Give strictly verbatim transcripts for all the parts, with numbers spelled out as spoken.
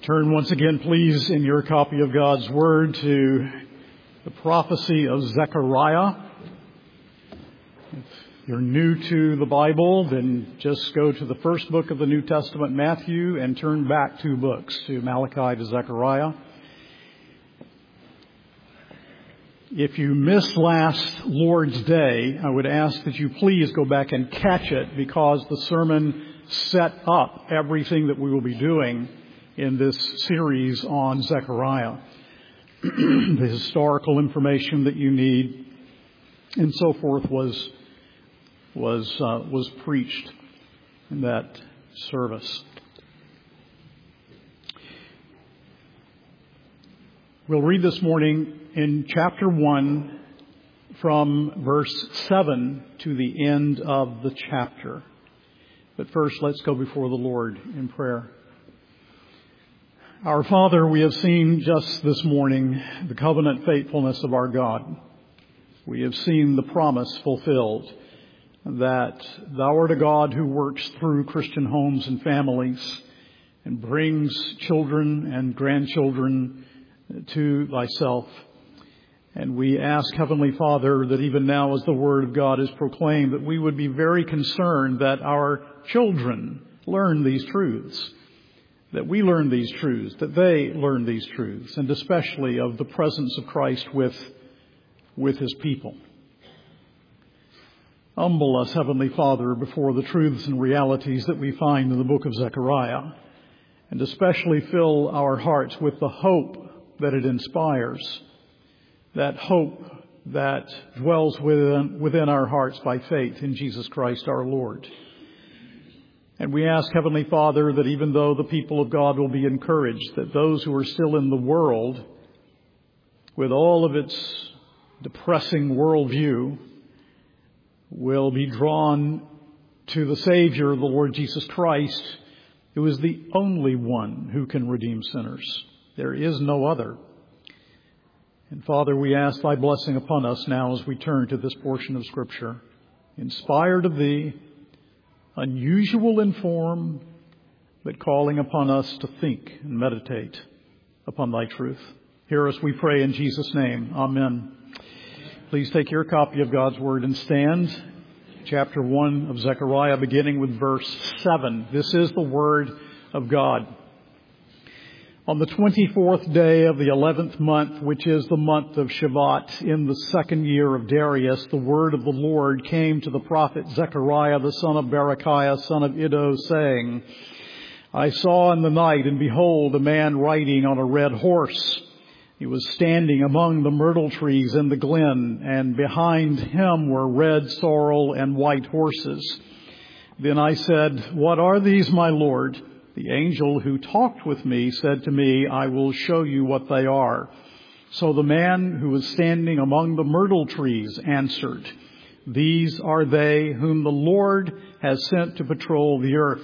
Turn once again, please, in your copy of God's Word to the prophecy of Zechariah. If you're new to the Bible, then just go to the first book of the New Testament, Matthew, and turn back two books to Malachi to Zechariah. If you missed last Lord's Day, I would ask that you please go back and catch it, because the sermon set up everything that we will be doing in this series on Zechariah. The historical information that you need and so forth was was uh, was preached in that service. We'll read this morning in chapter one from verse seven to the end of the chapter. But first, let's go before the Lord in prayer. Our Father, we have seen just this morning the covenant faithfulness of our God. We have seen the promise fulfilled that Thou art a God who works through Christian homes and families and brings children and grandchildren to Thyself. And we ask, Heavenly Father, that even now as the Word of God is proclaimed, that we would be very concerned that our children learn these truths. That we learn these truths, that they learn these truths, and especially of the presence of Christ with, with His people. Humble us, Heavenly Father, before the truths and realities that we find in the book of Zechariah, and especially fill our hearts with the hope that it inspires, that hope that dwells within, within our hearts by faith in Jesus Christ our Lord. And we ask, Heavenly Father, that even though the people of God will be encouraged, that those who are still in the world, with all of its depressing worldview, will be drawn to the Savior, the Lord Jesus Christ, who is the only one who can redeem sinners. There is no other. And Father, we ask Thy blessing upon us now as we turn to this portion of Scripture, inspired of Thee, unusual in form, but calling upon us to think and meditate upon Thy truth. Hear us, we pray, in Jesus' name. Amen. Please take your copy of God's Word and stand. Chapter one of Zechariah, beginning with verse seven. This is the Word of God. On the twenty-fourth day of the eleventh month, which is the month of Shevat, in the second year of Darius, the word of the Lord came to the prophet Zechariah, the son of Berechiah, son of Iddo, saying, I saw in the night, and behold, a man riding on a red horse. He was standing among the myrtle trees in the glen, and behind him were red sorrel and white horses. Then I said, What are these, my Lord? The angel who talked with me said to me, I will show you what they are. So the man who was standing among the myrtle trees answered, These are they whom the Lord has sent to patrol the earth.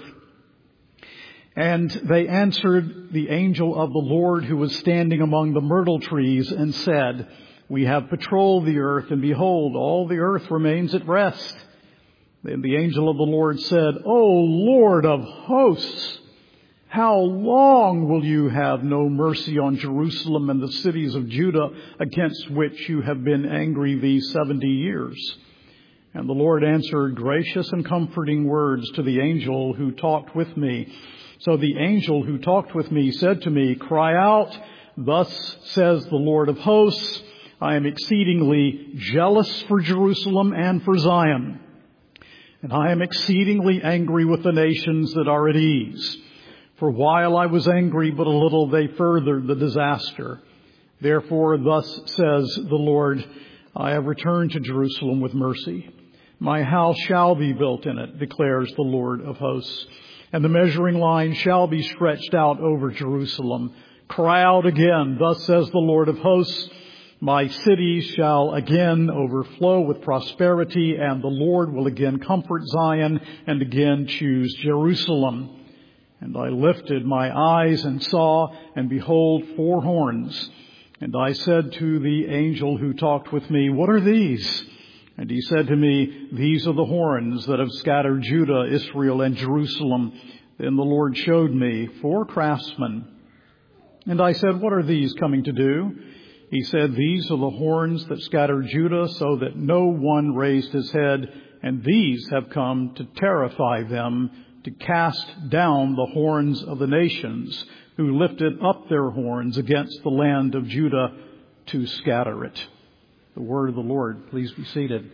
And they answered the angel of the Lord who was standing among the myrtle trees and said, We have patrolled the earth, and behold, all the earth remains at rest. Then the angel of the Lord said, O Lord of hosts, how long will you have no mercy on Jerusalem and the cities of Judah, against which you have been angry these seventy years? And the Lord answered gracious and comforting words to the angel who talked with me. So the angel who talked with me said to me, Cry out, thus says the Lord of hosts, I am exceedingly jealous for Jerusalem and for Zion, and I am exceedingly angry with the nations that are at ease. For while I was angry but a little, they furthered the disaster. Therefore, thus says the Lord, I have returned to Jerusalem with mercy. My house shall be built in it, declares the Lord of hosts. And the measuring line shall be stretched out over Jerusalem. Cry out again, thus says the Lord of hosts, my cities shall again overflow with prosperity, and the Lord will again comfort Zion and again choose Jerusalem. And I lifted my eyes and saw, and behold, four horns. And I said to the angel who talked with me, What are these? And he said to me, These are the horns that have scattered Judah, Israel, and Jerusalem. Then the Lord showed me four craftsmen And I said, what are these coming to do? He said, these are the horns that scattered Judah so that no one raised his head, and these have come to terrify them, to cast down the horns of the nations, who lifted up their horns against the land of Judah to scatter it. The word of the Lord. Please be seated.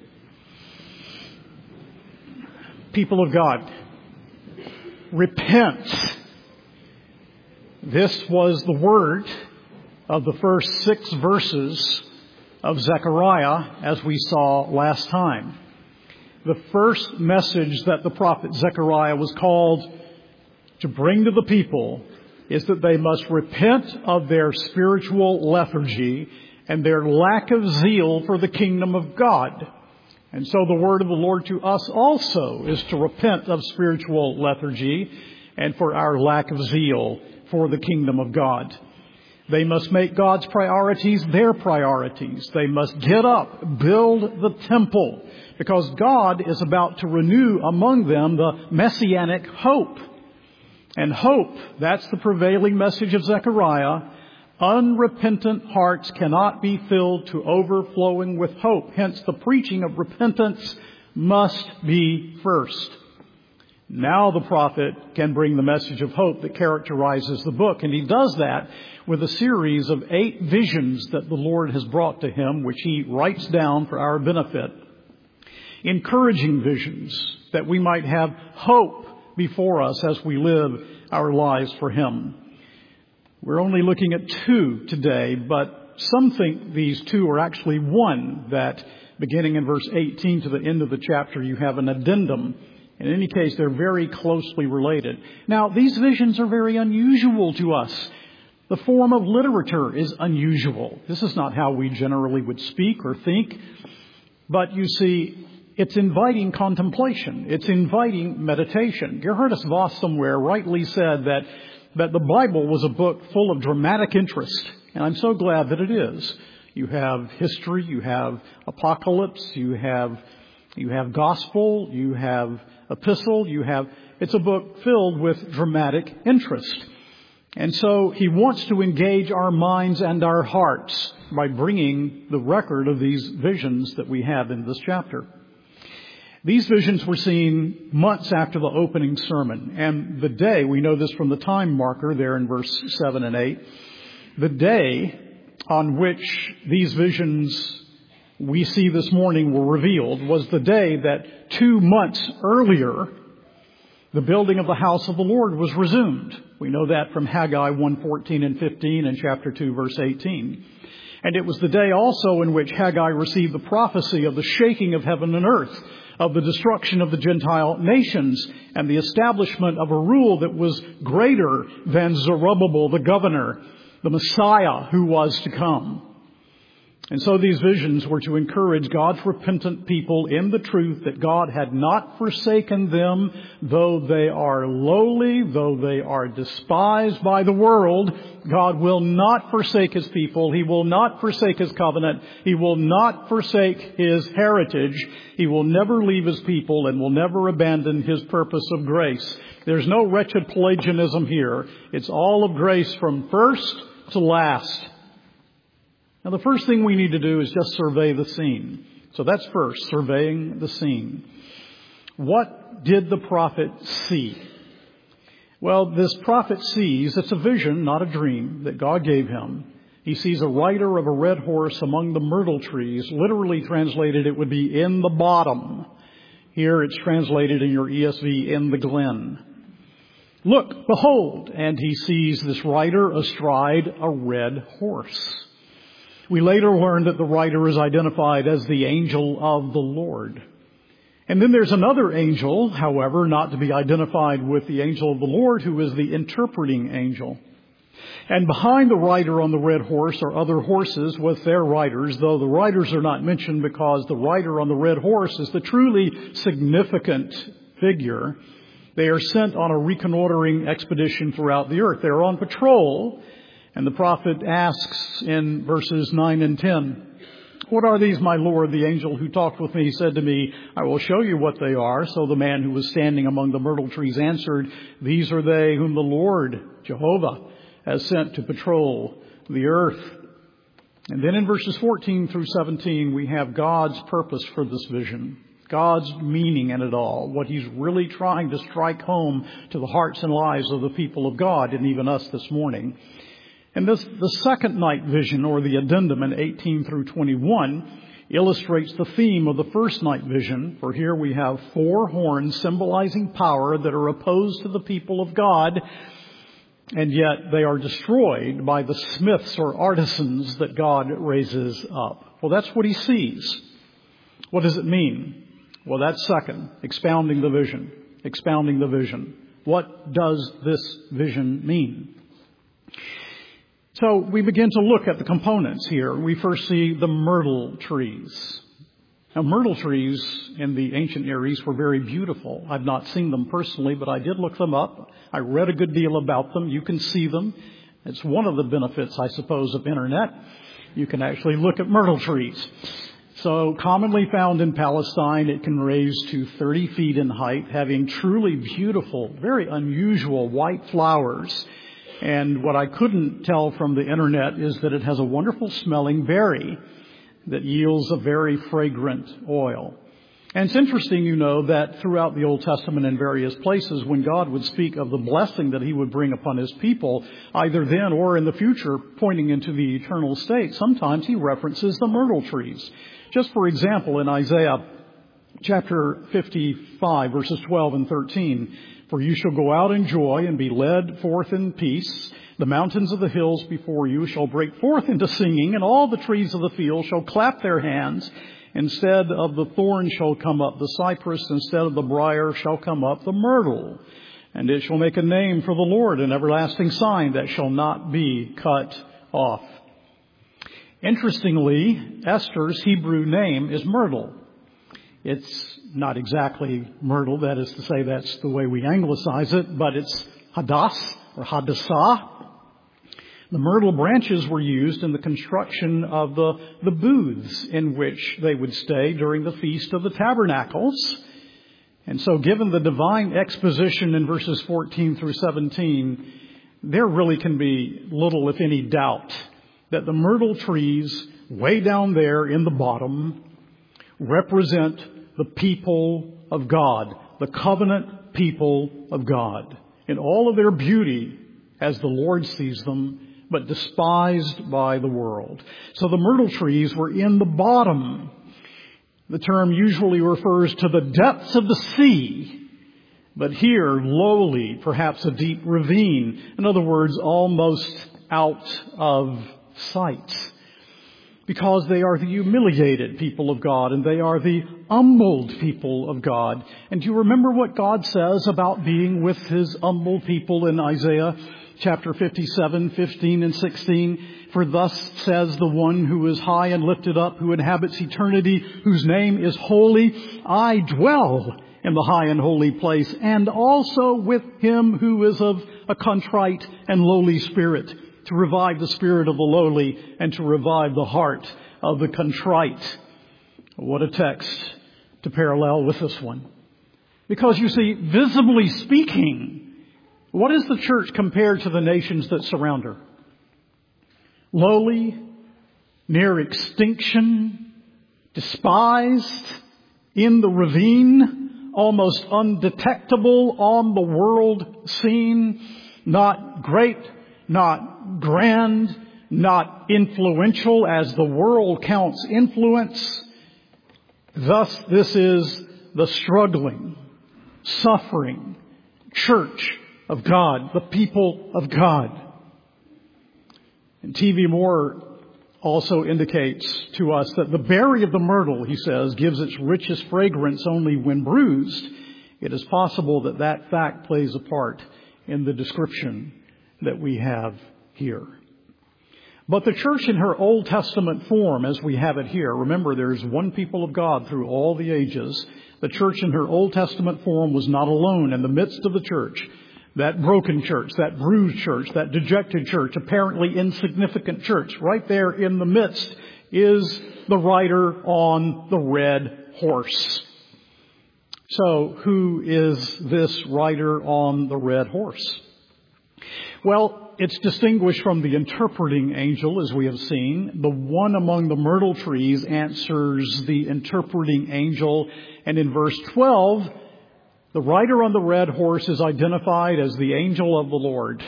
People of God, repent. This was the word of the first six verses of Zechariah, as we saw last time. The first message that the prophet Zechariah was called to bring to the people is that they must repent of their spiritual lethargy and their lack of zeal for the kingdom of God. And so the word of the Lord to us also is to repent of spiritual lethargy and for our lack of zeal for the kingdom of God. They must make God's priorities their priorities. They must get up, build the temple, because God is about to renew among them the messianic hope. And hope, that's the prevailing message of Zechariah. Unrepentant hearts cannot be filled to overflowing with hope. Hence, the preaching of repentance must be first. Now the prophet can bring the message of hope that characterizes the book. And he does that with a series of eight visions that the Lord has brought to him, which he writes down for our benefit. Encouraging visions that we might have hope before us as we live our lives for him. We're only looking at two today, but some think these two are actually one, that beginning in verse eighteen to the end of the chapter, you have an addendum. In any case, they're very closely related. Now, these visions are very unusual to us. The form of literature is unusual. This is not how we generally would speak or think. But you see, it's inviting contemplation. It's inviting meditation. Gerhardus Voss somewhere rightly said that, that the Bible was a book full of dramatic interest. And I'm so glad that it is. You have history, you have apocalypse, you have, you have gospel, you have epistle, you have, it's a book filled with dramatic interest. And so he wants to engage our minds and our hearts by bringing the record of these visions that we have in this chapter. These visions were seen months after the opening sermon. And the day, we know this from the time marker there in verse seven and eight, the day on which these visions we see this morning were revealed was the day that two months earlier, the building of the house of the Lord was resumed. We know that from Haggai one fourteen and fifteen and chapter two verse eighteen. And it was the day also in which Haggai received the prophecy of the shaking of heaven and earth, of the destruction of the Gentile nations, and the establishment of a rule that was greater than Zerubbabel the governor, the Messiah who was to come. And so these visions were to encourage God's repentant people in the truth that God had not forsaken them, though they are lowly, though they are despised by the world. God will not forsake his people. He will not forsake his covenant. He will not forsake his heritage. He will never leave his people and will never abandon his purpose of grace. There's no wretched Pelagianism here. It's all of grace from first to last. Now, the first thing we need to do is just survey the scene. So that's first, surveying the scene. What did the prophet see? Well, this prophet sees, it's a vision, not a dream, that God gave him. He sees a rider of a red horse among the myrtle trees. Literally translated, it would be in the bottom. Here it's translated in your E S V, in the glen. Look, behold, and he sees this rider astride a red horse. We later learn that the rider is identified as the angel of the Lord. And then there's another angel, however, not to be identified with the angel of the Lord, who is the interpreting angel. And behind the rider on the red horse are other horses with their riders, though the riders are not mentioned because the rider on the red horse is the truly significant figure. They are sent on a reconnoitering expedition throughout the earth. They're on patrol. And the prophet asks in verses nine and ten, "What are these, my Lord? The angel who talked with me said to me, I will show you what they are." So the man who was standing among the myrtle trees answered, "These are they whom the Lord, Jehovah, as sent to patrol the earth. And then in verses fourteen through seventeen, we have God's purpose for this vision, God's meaning in it all, what He's really trying to strike home to the hearts and lives of the people of God, and even us this morning. And this, the second night vision, or the addendum in eighteen through twenty-one, illustrates the theme of the first night vision, for here we have four horns symbolizing power that are opposed to the people of God, and yet they are destroyed by the smiths or artisans that God raises up. Well, that's what He sees. What does it mean? Well, that's second, expounding the vision, expounding the vision. What does this vision mean? So we begin to look at the components here. We first see the myrtle trees. Now, myrtle trees in the ancient Near East were very beautiful. I've not seen them personally, but I did look them up. I read a good deal about them. You can see them. It's one of the benefits, I suppose, of Internet. You can actually look at myrtle trees. So commonly found in Palestine, it can raise to thirty feet in height, having truly beautiful, very unusual white flowers. And what I couldn't tell from the Internet is that it has a wonderful smelling berry that yields a very fragrant oil. And it's interesting, you know, that throughout the Old Testament in various places, when God would speak of the blessing that He would bring upon His people, either then or in the future, pointing into the eternal state, sometimes He references the myrtle trees. Just for example, in Isaiah chapter fifty-five, verses twelve and thirteen, "For you shall go out in joy and be led forth in peace. The mountains of the hills before you shall break forth into singing, and all the trees of the field shall clap their hands. Instead of the thorn shall come up the cypress, instead of the briar shall come up the myrtle. And it shall make a name for the Lord, an everlasting sign that shall not be cut off." Interestingly, Esther's Hebrew name is myrtle. It's not exactly myrtle, that is to say that's the way we anglicize it, but it's hadass or hadassah. The myrtle branches were used in the construction of the, the booths in which they would stay during the Feast of the Tabernacles. And so given the divine exposition in verses fourteen through seventeen, there really can be little, if any, doubt that the myrtle trees way down there in the bottom represent the people of God, the covenant people of God, in all of their beauty as the Lord sees them, but despised by the world. So the myrtle trees were in the bottom. The term usually refers to the depths of the sea, but here, lowly, perhaps a deep ravine. In other words, almost out of sight. Because they are the humiliated people of God, and they are the humbled people of God. And do you remember what God says about being with His humbled people in Isaiah chapter fifty-seven, fifteen and sixteen? "For thus says the one who is high and lifted up, who inhabits eternity, whose name is holy. I dwell in the high and holy place, and also with him who is of a contrite and lowly spirit, to revive the spirit of the lowly and to revive the heart of the contrite." What a text to parallel with this one. Because you see, visibly speaking, what is the church compared to the nations that surround her? Lowly, near extinction, despised, in the ravine, almost undetectable on the world scene, not great, not grand, not influential as the world counts influence. Thus, this is the struggling, suffering church of God, the people of God. And T V Moore also indicates to us that the berry of the myrtle, he says, gives its richest fragrance only when bruised. It is possible that that fact plays a part in the description that we have here. But the church in her Old Testament form, as we have it here, remember there's one people of God through all the ages. The church in her Old Testament form was not alone in the midst of the church. That broken church, that bruised church, that dejected church, apparently insignificant church, right there in the midst is the rider on the red horse. So who is this rider on the red horse? Well, it's distinguished from the interpreting angel, as we have seen. The one among the myrtle trees answers the interpreting angel. And in verse twelve, the rider on the red horse is identified as the angel of the Lord.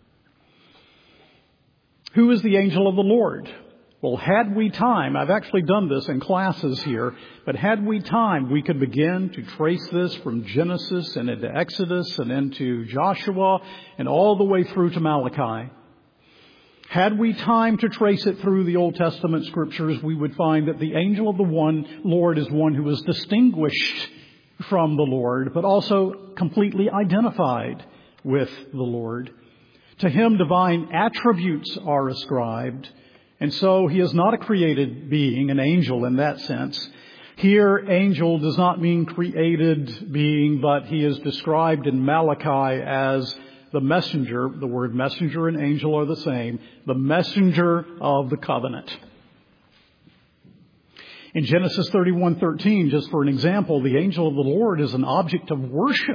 Who is the angel of the Lord? Well, had we time, I've actually done this in classes here, but had we time, we could begin to trace this from Genesis and into Exodus and into Joshua and all the way through to Malachi. Had we time to trace it through the Old Testament scriptures, we would find that the angel of the one Lord is one who is distinguished from the Lord, but also completely identified with the Lord. To him, divine attributes are ascribed. And so he is not a created being, an angel in that sense. Here, angel does not mean created being, but he is described in Malachi as the messenger. The word messenger and angel are the same. The messenger of the covenant. In Genesis thirty-one thirteen, just for an example, the angel of the Lord is an object of worship.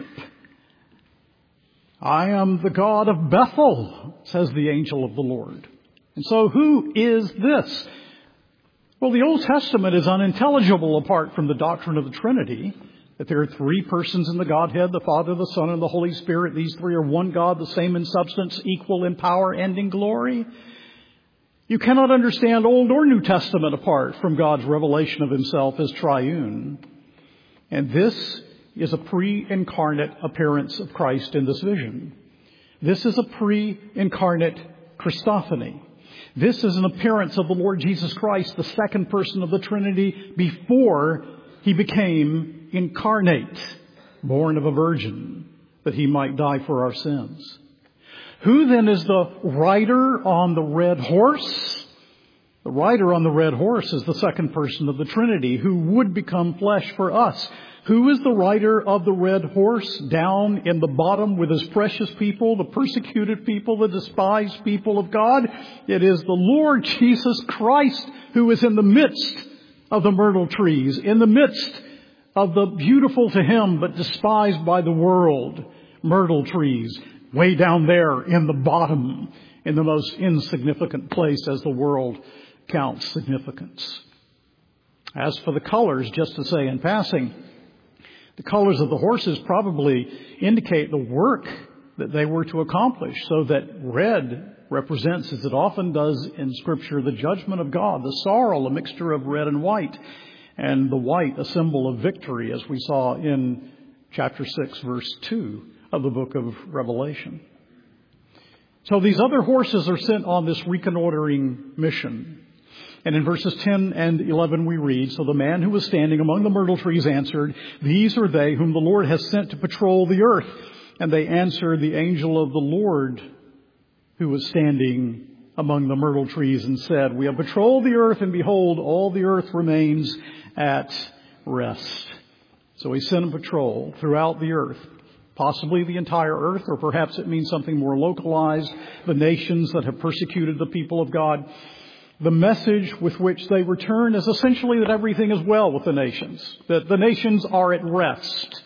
I am the God of Bethel, says the angel of the Lord. And so who is this? Well, the Old Testament is unintelligible apart from the doctrine of the Trinity, that there are three persons in the Godhead, the Father, the Son, and the Holy Spirit. These three are one God, the same in substance, equal in power and in glory. You cannot understand Old or New Testament apart from God's revelation of himself as triune. And this is a pre-incarnate appearance of Christ in this vision. This is a pre-incarnate Christophany. This is an appearance of the Lord Jesus Christ, the second person of the Trinity, before he became incarnate, born of a virgin, that he might die for our sins. Who then is the rider on the red horse? The rider on the red horse is the second person of the Trinity, who would become flesh for us. Who is the rider of the red horse down in the bottom with his precious people, the persecuted people, the despised people of God? It is the Lord Jesus Christ who is in the midst of the myrtle trees, in the midst of the beautiful to him but despised by the world myrtle trees, way down there in the bottom, in the most insignificant place as the world counts significance. As for the colors, just to say in passing, the colors of the horses probably indicate the work that they were to accomplish, so that red represents, as it often does in Scripture, the judgment of God, the sorrel, a mixture of red and white, and the white, a symbol of victory, as we saw in chapter six, verse two of the book of Revelation. So these other horses are sent on this reconnoitering mission. And in verses ten and eleven we read, so the man who was standing among the myrtle trees answered, these are they whom the Lord has sent to patrol the earth. And they answered the angel of the Lord who was standing among the myrtle trees and said, we have patrolled the earth, and behold, all the earth remains at rest. So he sent a patrol throughout the earth, possibly the entire earth, or perhaps it means something more localized, the nations that have persecuted the people of God. The message with which they return is essentially that everything is well with the nations, that the nations are at rest.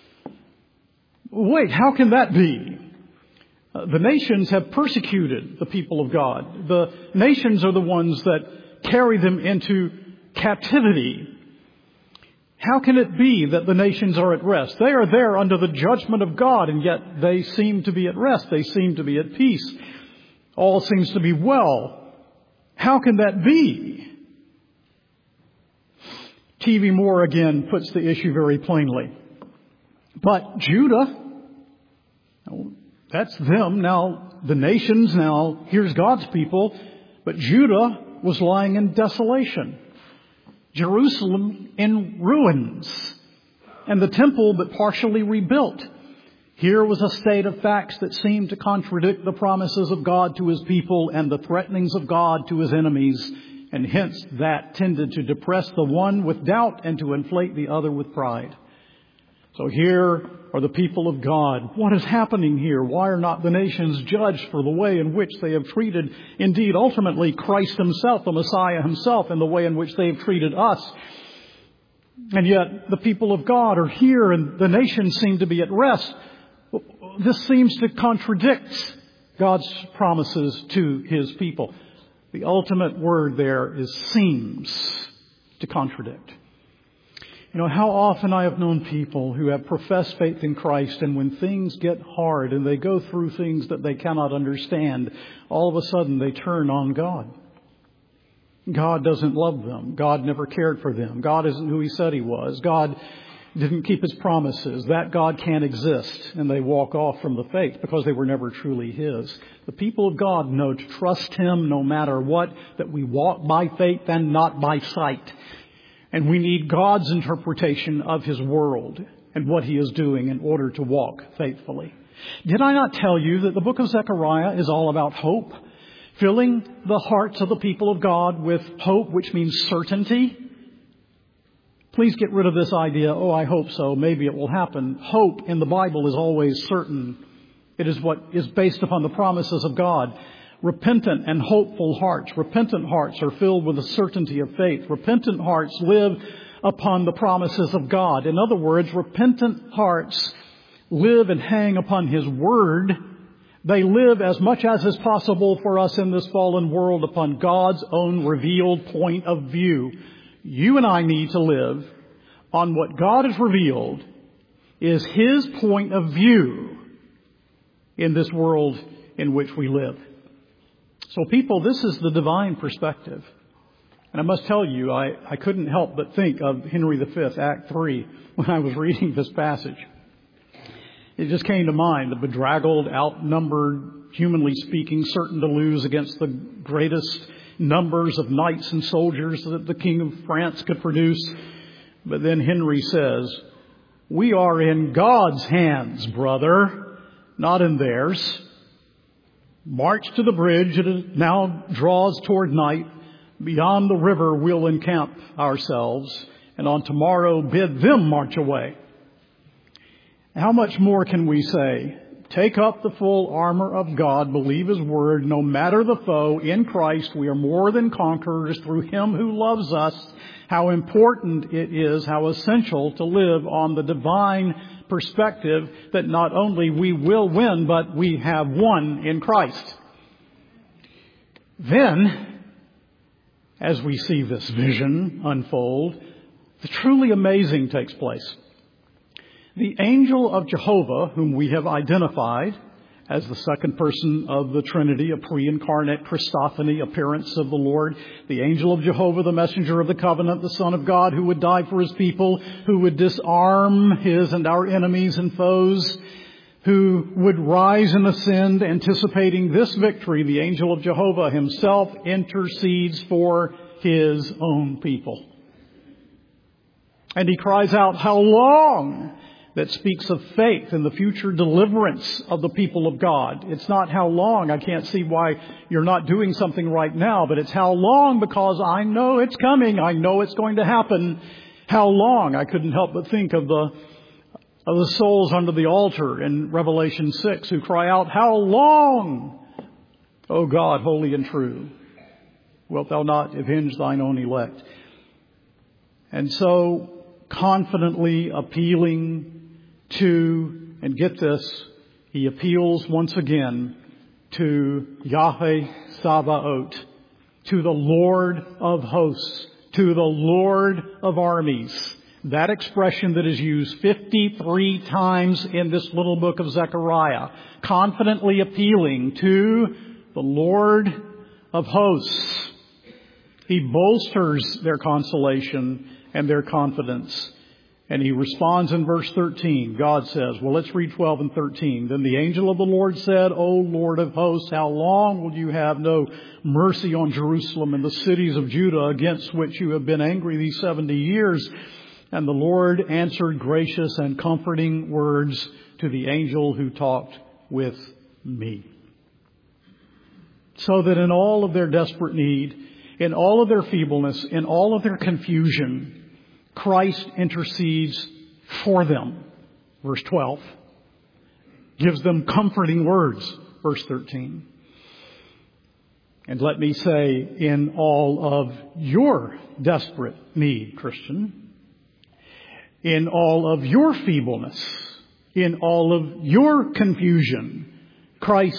Wait, how can that be? Uh, the nations have persecuted the people of God. The nations are the ones that carry them into captivity. How can it be that the nations are at rest? They are there under the judgment of God, and yet they seem to be at rest. They seem to be at peace. All seems to be well. How can that be? T V Moore again puts the issue very plainly. But Judah, that's them. Now, the nations, now, here's God's people. But Judah was lying in desolation. Jerusalem in ruins. And the temple but partially rebuilt. Here was a state of facts that seemed to contradict the promises of God to his people and the threatenings of God to his enemies. And hence that tended to depress the one with doubt and to inflate the other with pride. So here are the people of God. What is happening here? Why are not the nations judged for the way in which they have treated, indeed, ultimately, Christ himself, the Messiah himself, and the way in which they have treated us? And yet the people of God are here and the nations seem to be at rest. This seems to contradict God's promises to His people. The ultimate word there is seems to contradict. You know, how often I have known people who have professed faith in Christ, and when things get hard and they go through things that they cannot understand, all of a sudden they turn on God. God doesn't love them. God never cared for them. God isn't who He said He was. God didn't keep His promises. That God can't exist. And they walk off from the faith because they were never truly His. The people of God know to trust Him no matter what, that we walk by faith and not by sight. And we need God's interpretation of His world and what He is doing in order to walk faithfully. Did I not tell you that the book of Zechariah is all about hope? Filling the hearts of the people of God with hope, which means certainty. Please get rid of this idea, oh, I hope so, maybe it will happen. Hope in the Bible is always certain. It is what is based upon the promises of God. Repentant and hopeful hearts. Repentant hearts are filled with the certainty of faith. Repentant hearts live upon the promises of God. In other words, repentant hearts live and hang upon His Word. They live as much as is possible for us in this fallen world upon God's own revealed point of view. You and I need to live on what God has revealed is His point of view in this world in which we live. So people, this is the divine perspective. And I must tell you, I, I couldn't help but think of Henry the Fifth, Act three, when I was reading this passage. It just came to mind, the bedraggled, outnumbered, humanly speaking, certain to lose against the greatest numbers of knights and soldiers that the King of France could produce. But then Henry says, we are in God's hands, brother, not in theirs. March to the bridge. It now draws toward night. Beyond the river we'll encamp ourselves, and on tomorrow bid them march away. How much more can we say? Take up the full armor of God, believe His word, no matter the foe. In Christ we are more than conquerors through Him who loves us. How important it is, how essential to live on the divine perspective that not only we will win, but we have won in Christ. Then, as we see this vision unfold, the truly amazing takes place. The angel of Jehovah, whom we have identified as the second person of the Trinity, a pre-incarnate Christophany appearance of the Lord, the angel of Jehovah, the messenger of the covenant, the Son of God, who would die for His people, who would disarm His and our enemies and foes, who would rise and ascend, anticipating this victory. The angel of Jehovah Himself intercedes for His own people. And He cries out, how long? That speaks of faith and the future deliverance of the people of God. It's not how long. I can't see why you're not doing something right now, but it's how long, because I know it's coming. I know it's going to happen. How long? I couldn't help but think of the of the souls under the altar in Revelation six who cry out, how long, O God, holy and true, wilt Thou not avenge Thine own elect? And so confidently appealing to, and get this, he appeals once again to Yahweh Sabaoth, to the Lord of hosts, to the Lord of armies. That expression that is used fifty-three times in this little book of Zechariah, confidently appealing to the Lord of hosts. He bolsters their consolation and their confidence. And he responds in verse thirteen. God says, well, let's read twelve and thirteen. Then the angel of the Lord said, O Lord of hosts, how long will you have no mercy on Jerusalem and the cities of Judah against which you have been angry these seventy years? And the Lord answered gracious and comforting words to the angel who talked with me. So that in all of their desperate need, in all of their feebleness, in all of their confusion, Christ intercedes for them. Verse twelve. Gives them comforting words. Verse thirteen. And let me say, in all of your desperate need, Christian, in all of your feebleness, in all of your confusion, Christ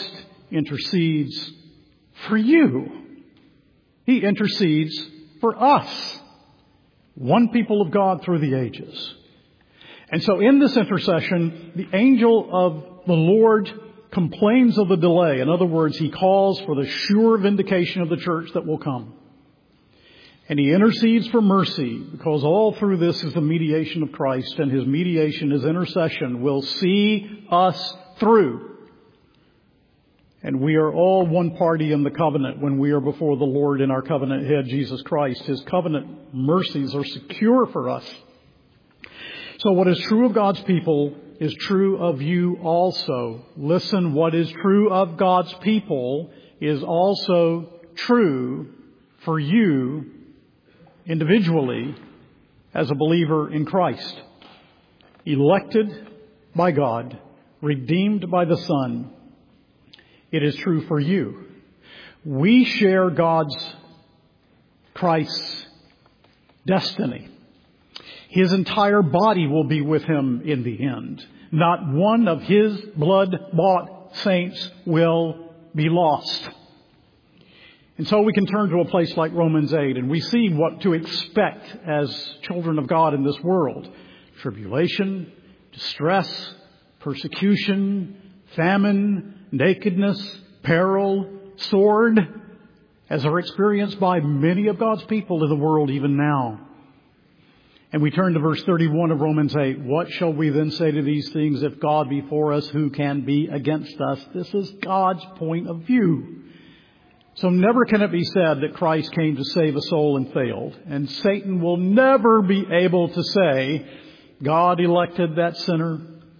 intercedes for you. He intercedes for us. One people of God through the ages. And so in this intercession, the angel of the Lord complains of the delay. In other words, he calls for the sure vindication of the church that will come. And he intercedes for mercy, because all through this is the mediation of Christ, and his mediation, his intercession, will see us through. And we are all one party in the covenant when we are before the Lord in our covenant head, Jesus Christ. His covenant mercies are secure for us. So what is true of God's people is true of you also. Listen, what is true of God's people is also true for you individually as a believer in Christ. Elected by God, redeemed by the Son. It is true for you. We share God's, Christ's destiny. His entire body will be with him in the end. Not one of his blood-bought saints will be lost. And so we can turn to a place like Romans eight, and we see what to expect as children of God in this world. Tribulation, distress, persecution, famine, nakedness, peril, sword, as are experienced by many of God's people in the world even now. And we turn to verse thirty-one of Romans eight. What shall we then say to these things? If God be for us, who can be against us? This is God's point of view. So never can it be said that Christ came to save a soul and failed. And Satan will never be able to say, God elected that sinner.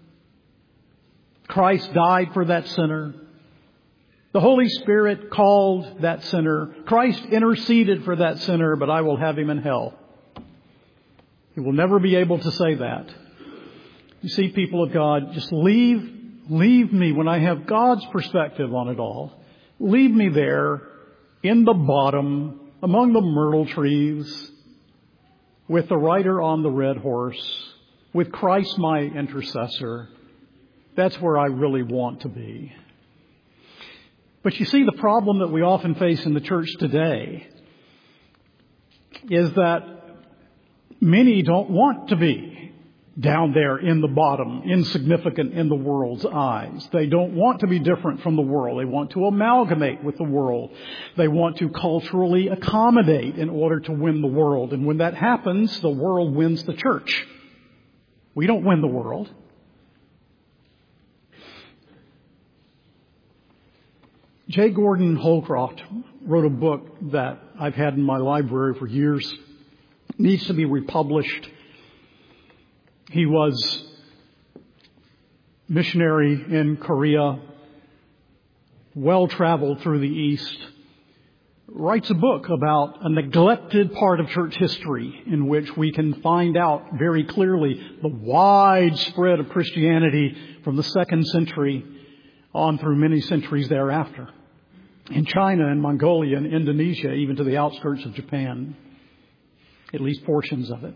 Christ died for that sinner. The Holy Spirit called that sinner. Christ interceded for that sinner, but I will have him in hell. He will never be able to say that. You see, people of God, just leave, leave me when I have God's perspective on it all. Leave me there in the bottom among the myrtle trees with the rider on the red horse, with Christ my intercessor. That's where I really want to be. But you see, the problem that we often face in the church today is that many don't want to be down there in the bottom, insignificant in the world's eyes. They don't want to be different from the world. They want to amalgamate with the world. They want to culturally accommodate in order to win the world. And when that happens, the world wins the church. We don't win the world. J. Gordon Holcroft wrote a book that I've had in my library for years. It needs to be republished. He was missionary in Korea, well-traveled through the East, writes a book about a neglected part of church history in which we can find out very clearly the wide spread of Christianity from the second century on through many centuries thereafter. In China and Mongolia and Indonesia, even to the outskirts of Japan, at least portions of it.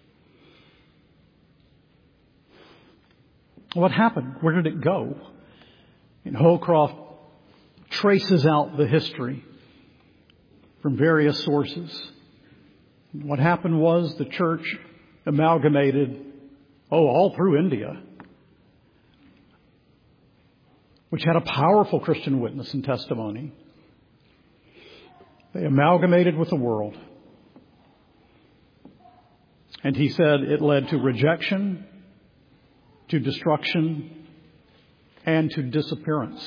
What happened? Where did it go? And Holcroft traces out the history from various sources. What happened was the church amalgamated, oh, all through India, which had a powerful Christian witness and testimony. They amalgamated with the world. And he said it led to rejection, to destruction, and to disappearance.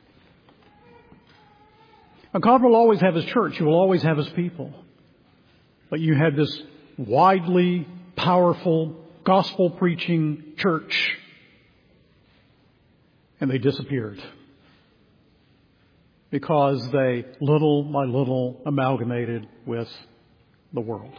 Now, God will always have His church. He will always have His people. But you had this widely powerful, gospel-preaching church, and they disappeared because they little by little amalgamated with the world.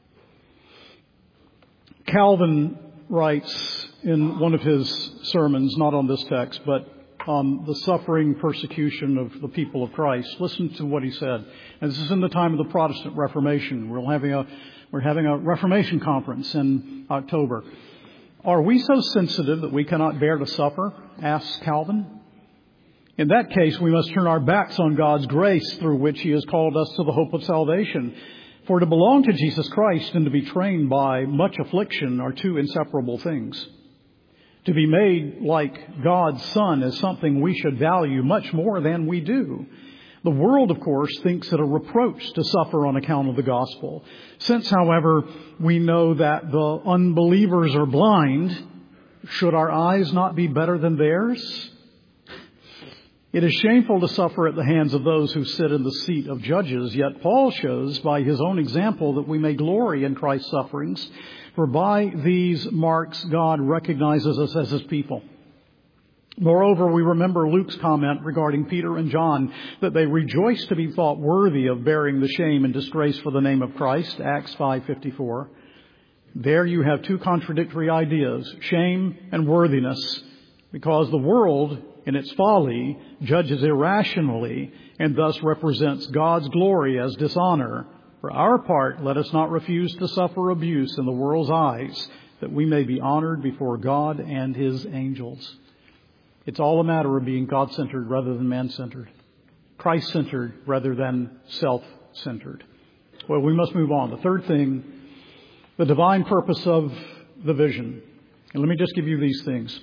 Calvin writes in one of his sermons, not on this text, but on the suffering persecution of the people of Christ. Listen to what he said. And this is in the time of the Protestant Reformation. We're having a, we're having a Reformation conference in October. Are we so sensitive that we cannot bear to suffer? Asks Calvin. In that case, we must turn our backs on God's grace through which He has called us to the hope of salvation. For to belong to Jesus Christ and to be trained by much affliction are two inseparable things. To be made like God's Son is something we should value much more than we do. The world, of course, thinks it a reproach to suffer on account of the gospel. Since, however, we know that the unbelievers are blind, should our eyes not be better than theirs? It is shameful to suffer at the hands of those who sit in the seat of judges, yet Paul shows by his own example that we may glory in Christ's sufferings, for by these marks God recognizes us as His people. Moreover, we remember Luke's comment regarding Peter and John, that they rejoiced to be thought worthy of bearing the shame and disgrace for the name of Christ, Acts five fifty-four. There you have two contradictory ideas, shame and worthiness, because the world, in its folly, judges irrationally and thus represents God's glory as dishonor. For our part, let us not refuse to suffer abuse in the world's eyes, that we may be honored before God and His angels. It's all a matter of being God-centered rather than man-centered, Christ-centered rather than self-centered. Well, we must move on. The third thing, the divine purpose of the vision. And let me just give you these things.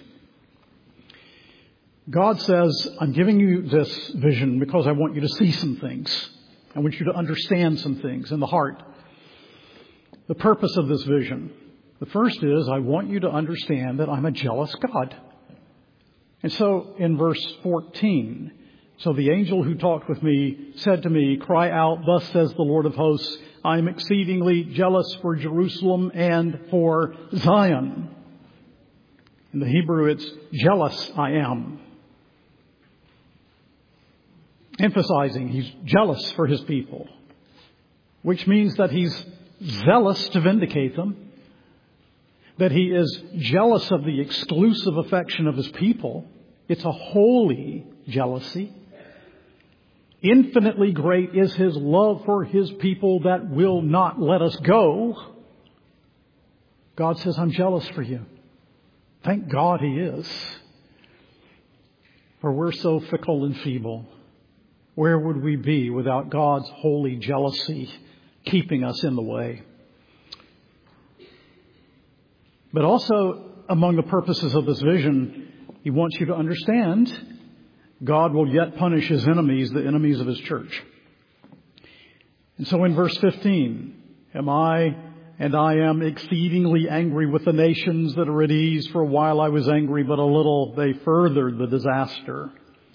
God says, I'm giving you this vision because I want you to see some things. I want you to understand some things in the heart. The purpose of this vision. The first is, I want you to understand that I'm a jealous God. And so in verse fourteen, so the angel who talked with me said to me, cry out, thus says the Lord of hosts, I am exceedingly jealous for Jerusalem and for Zion. In the Hebrew, it's jealous I am. Emphasizing He's jealous for His people, which means that He's zealous to vindicate them, that He is jealous of the exclusive affection of His people. It's a holy jealousy. Infinitely great is His love for His people that will not let us go. God says, I'm jealous for you. Thank God He is. For we're so fickle and feeble. Where would we be without God's holy jealousy keeping us in the way? But also, among the purposes of this vision, He wants you to understand God will yet punish His enemies, the enemies of His church. And so in verse fifteen, am I and I am exceedingly angry with the nations that are at ease. For a while I was angry, but a little they furthered the disaster.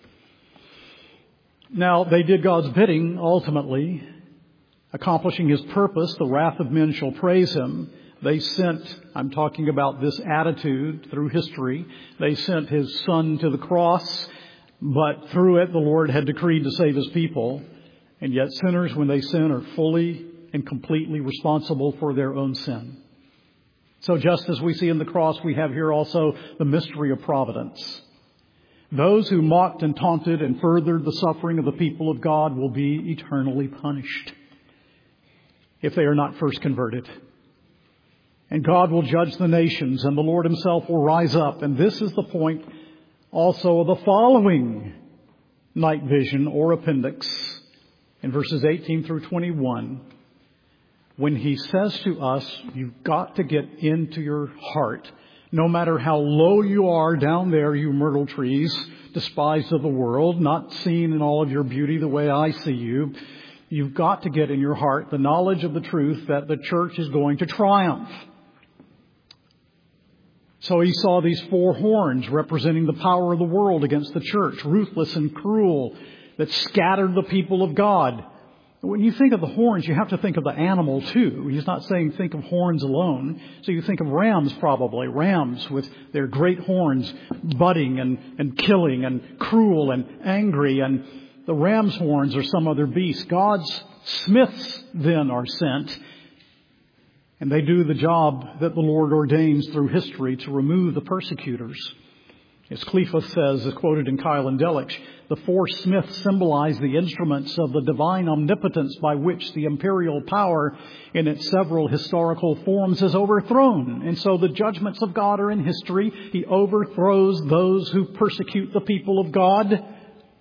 Now, they did God's bidding, ultimately, accomplishing His purpose. The wrath of men shall praise Him. They sent, I'm talking about this attitude through history, they sent His Son to the cross, but through it the Lord had decreed to save His people. And yet sinners, when they sin, are fully and completely responsible for their own sin. So just as we see in the cross, we have here also the mystery of providence. Those who mocked and taunted and furthered the suffering of the people of God will be eternally punished if they are not first converted. And God will judge the nations, and the Lord Himself will rise up. And this is the point also of the following night vision or appendix in verses eighteen through twenty-one. When He says to us, you've got to get into your heart, no matter how low you are down there, you myrtle trees, despised of the world, not seen in all of your beauty the way I see you, you've got to get in your heart the knowledge of the truth that the church is going to triumph. So He saw these four horns representing the power of the world against the church, ruthless and cruel, that scattered the people of God. When you think of the horns, you have to think of the animal too. He's not saying think of horns alone. So you think of rams probably. Rams with their great horns butting and, and killing and cruel and angry. And the ram's horns are some other beast. God's smiths then are sent. And they do the job that the Lord ordains through history to remove the persecutors. As Cleophas says, as quoted in Keil and Delitzsch, the four smiths symbolize the instruments of the divine omnipotence by which the imperial power in its several historical forms is overthrown. And so the judgments of God are in history. He overthrows those who persecute the people of God.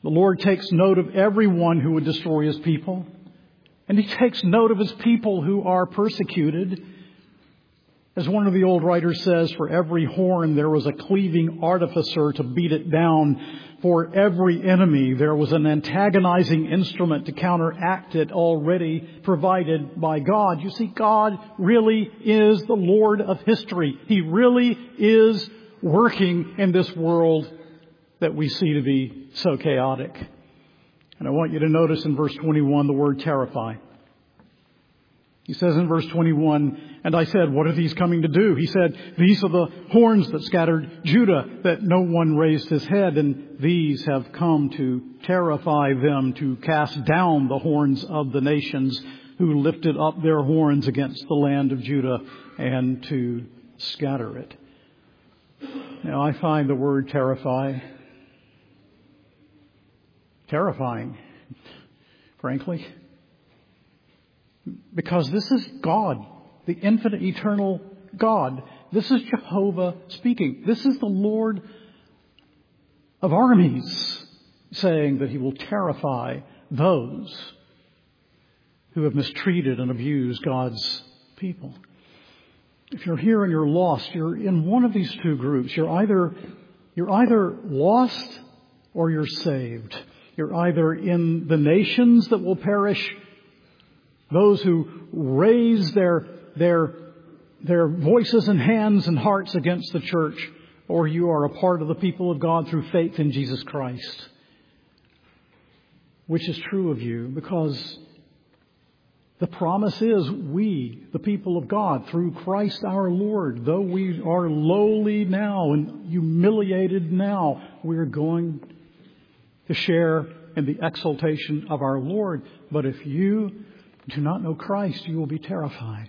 The Lord takes note of everyone who would destroy His people. And He takes note of His people who are persecuted. As one of the old writers says, for every horn there was a cleaving artificer to beat it down. For every enemy there was an antagonizing instrument to counteract it already provided by God. You see, God really is the Lord of history. He really is working in this world that we see to be so chaotic. And I want you to notice in verse twenty-one the word terrify. He says in verse twenty-one, and I said, what are these coming to do? He said, these are the horns that scattered Judah, that no one raised his head, and these have come to terrify them, to cast down the horns of the nations who lifted up their horns against the land of Judah, and to scatter it. Now I find the word terrify terrifying, frankly. Because this is God, the infinite, eternal God. This is Jehovah speaking. This is the Lord of armies saying that He will terrify those who have mistreated and abused God's people. If you're here and you're lost, you're in one of these two groups. You're either, you're either lost or you're saved. You're either in the nations that will perish, those who raise their, their, their voices and hands and hearts against the church, or you are a part of the people of God through faith in Jesus Christ. Which is true of you, because the promise is we, the people of God, through Christ our Lord, though we are lowly now and humiliated now, we're going to share in the exaltation of our Lord. But if you do not know Christ, you will be terrified.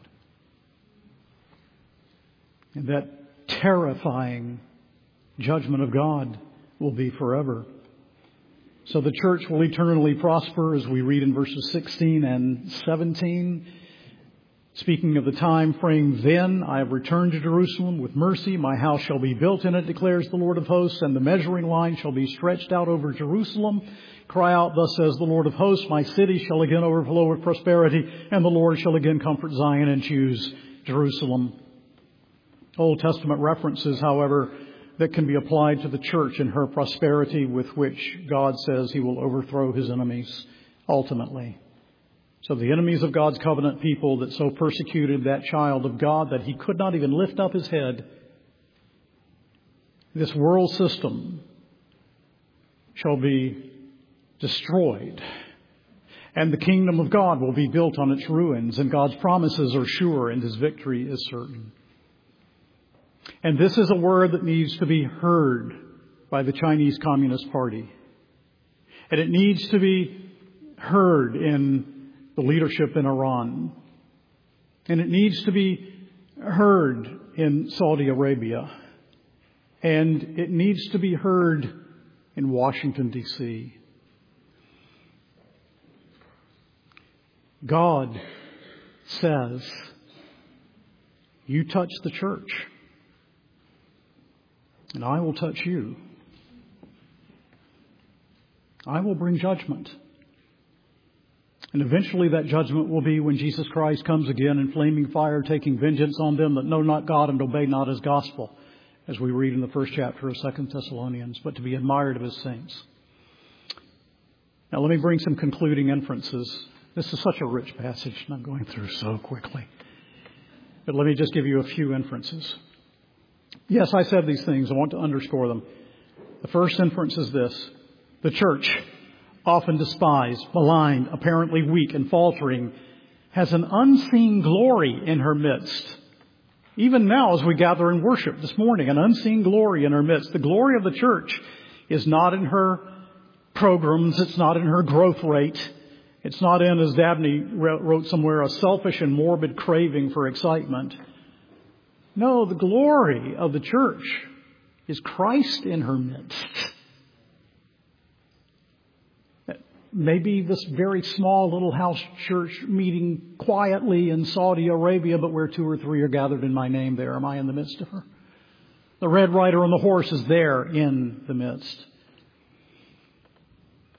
And that terrifying judgment of God will be forever. So the church will eternally prosper, as we read in verses sixteen and seventeen. Speaking of the time frame, then I have returned to Jerusalem with mercy. My house shall be built in it, declares the Lord of hosts, and the measuring line shall be stretched out over Jerusalem. Cry out, thus says the Lord of hosts, my city shall again overflow with prosperity, and the Lord shall again comfort Zion and choose Jerusalem. Old Testament references, however, that can be applied to the church and her prosperity, with which God says He will overthrow His enemies ultimately. So the enemies of God's covenant people that so persecuted that child of God that he could not even lift up his head, this world system shall be destroyed, and the kingdom of God will be built on its ruins, and God's promises are sure and His victory is certain. And this is a word that needs to be heard by the Chinese Communist Party. And it needs to be heard in the leadership in Iran. And it needs to be heard in Saudi Arabia. And it needs to be heard in Washington, D C God says, you touch the church, and I will touch you. I will bring judgment. And eventually that judgment will be when Jesus Christ comes again in flaming fire, taking vengeance on them that know not God and obey not His gospel, as we read in the first chapter of Second Thessalonians, but to be admired of His saints. Now let me bring some concluding inferences. This is such a rich passage, and I'm going through so quickly. But let me just give you a few inferences. Yes, I said these things. I want to underscore them. The first inference is this. The church, often despised, maligned, apparently weak and faltering, has an unseen glory in her midst. Even now, as we gather in worship this morning, an unseen glory in her midst. The glory of the church is not in her programs. It's not in her growth rate. It's not in, as Dabney wrote somewhere, a selfish and morbid craving for excitement. No, the glory of the church is Christ in her midst. Maybe this very small little house church meeting quietly in Saudi Arabia, but where two or three are gathered in my name, there am I in the midst of her. The red rider on the horse is there in the midst.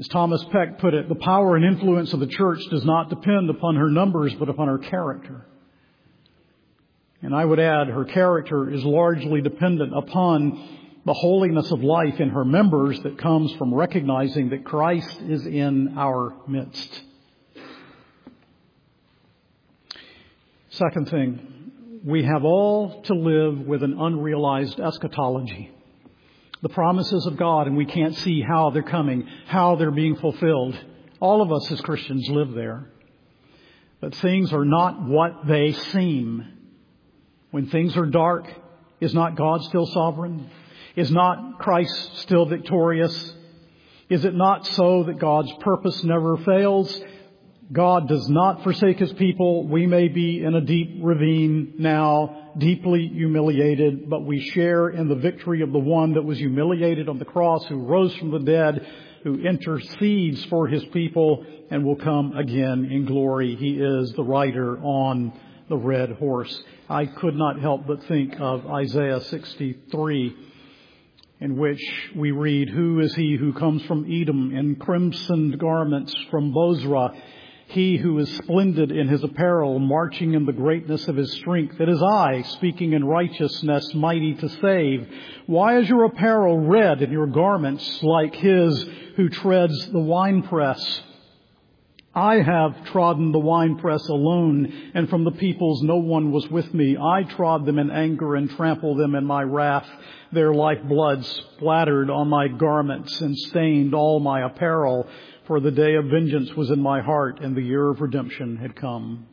As Thomas Peck put it, the power and influence of the church does not depend upon her numbers, but upon her character. And I would add, her character is largely dependent upon the holiness of life in her members that comes from recognizing that Christ is in our midst. Second thing, we have all to live with an unrealized eschatology. The promises of God, and we can't see how they're coming, how they're being fulfilled. All of us as Christians live there. But things are not what they seem. When things are dark, is not God still sovereign? Is not Christ still victorious? Is it not so that God's purpose never fails? God does not forsake His people. We may be in a deep ravine now, deeply humiliated, but we share in the victory of the one that was humiliated on the cross, who rose from the dead, who intercedes for His people and will come again in glory. He is the rider on the red horse. I could not help but think of Isaiah sixty-three, in which we read, "Who is he who comes from Edom in crimsoned garments from Bozrah? He who is splendid in his apparel, marching in the greatness of his strength. It is I, speaking in righteousness, mighty to save. Why is your apparel red and your garments like his who treads the winepress? I have trodden the winepress alone, and from the peoples no one was with me. I trod them in anger and trampled them in my wrath. Their lifeblood splattered on my garments and stained all my apparel. For the day of vengeance was in my heart, and the year of redemption had come."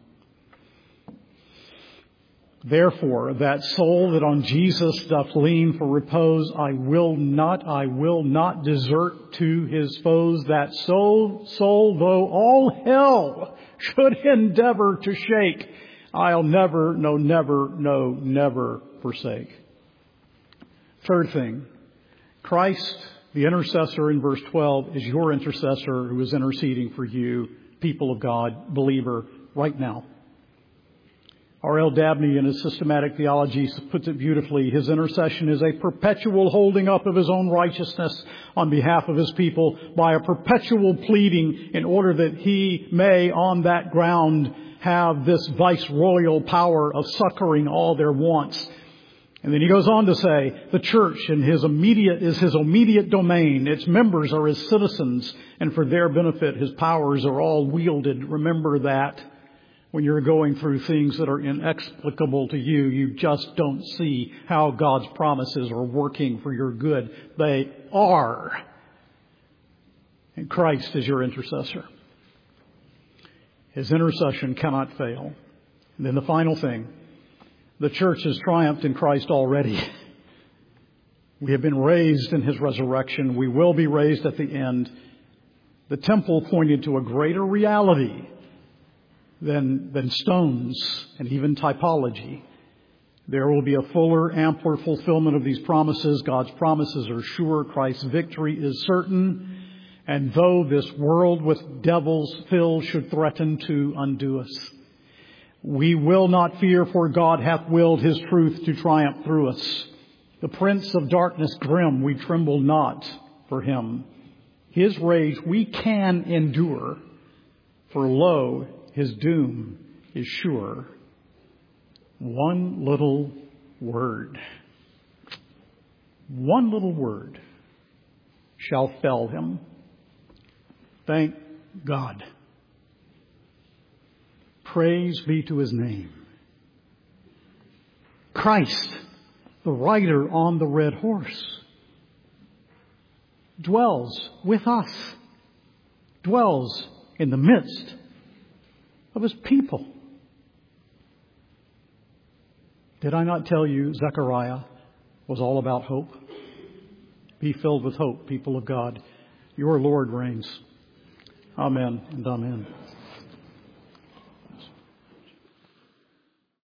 Therefore, that soul that on Jesus doth lean for repose, I will not, I will not desert to his foes. That soul, soul, though all hell should endeavor to shake, I'll never, no, never, no, never forsake. Third thing, Christ, the intercessor in verse twelve, is your intercessor who is interceding for you, people of God, believer, right now. R L Dabney, in his systematic theology, puts it beautifully. His intercession is a perpetual holding up of his own righteousness on behalf of his people by a perpetual pleading in order that he may, on that ground, have this viceroyal power of succoring all their wants. And then he goes on to say, the church in his immediate is his immediate domain. Its members are his citizens, and for their benefit his powers are all wielded. Remember that. When you're going through things that are inexplicable to you, you just don't see how God's promises are working for your good. They are. And Christ is your intercessor. His intercession cannot fail. And then the final thing, the church has triumphed in Christ already. We have been raised in His resurrection. We will be raised at the end. The temple pointed to a greater reality Than, than stones and even typology. There will be a fuller, ampler fulfillment of these promises. God's promises are sure. Christ's victory is certain. And though this world with devils filled should threaten to undo us, we will not fear, for God hath willed His truth to triumph through us. The prince of darkness grim, we tremble not for him. His rage we can endure, for lo, His doom is sure. One little word, one little word shall fell him. Thank God. Praise be to His name. Christ, the rider on the red horse, dwells with us, dwells in the midst of His people. Did I not tell you Zechariah was all about hope? Be filled with hope, people of God. Your Lord reigns. Amen and amen.